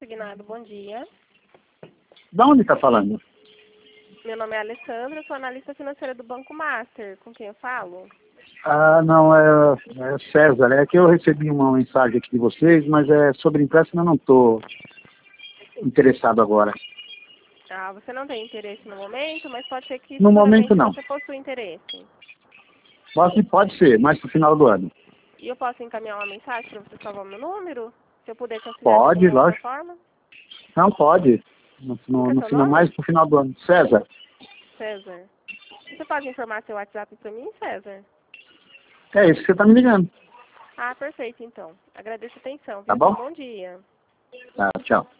Aguinaldo, bom dia. Da onde está falando? Meu nome é Alessandra, sou analista financeira do Banco Master. Com quem eu falo? Ah, não, é César. É que eu recebi uma mensagem aqui de vocês, mas é sobre empréstimo, eu não estou interessado agora. Ah, você não tem interesse no momento, mas pode ser que No momento, futuramente não. você possua interesse. Pode ser, mais pro final do ano. E eu posso encaminhar uma mensagem para você salvar meu número? Se eu puder te auxiliar de Pode, alguma outra lógico. forma? Não, pode. Como que é No seu final, nome? mais pro final do ano. César. César. Você pode informar seu WhatsApp para mim, César? É isso que você está me ligando. Ah, perfeito, então. Agradeço a atenção, Tá viu? Tenha um bom? bom dia. Tá, tchau.